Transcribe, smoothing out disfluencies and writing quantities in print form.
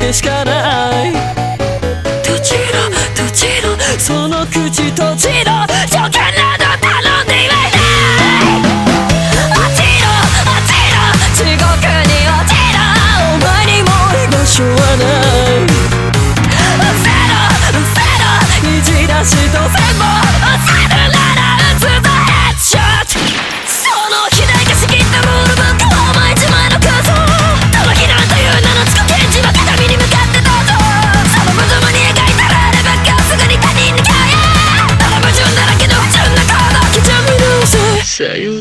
でしかない。閉じろ閉じろその口閉じろ、条件など頼んで言えない。落ちろ落ちろ地獄に落ちろ、お前にも居場所はない。ゼロゼロいじらしと全部押せるなら打つぞヘッドショット。その左が仕切ったルールブック、お前自前の空想、玉木なんという名の付く検事は片身に向かってどうぞ。その無様に描いたらあれば今日すぐに他人に買え。ただ矛盾だらけの不純な行動基準見直せ。さよ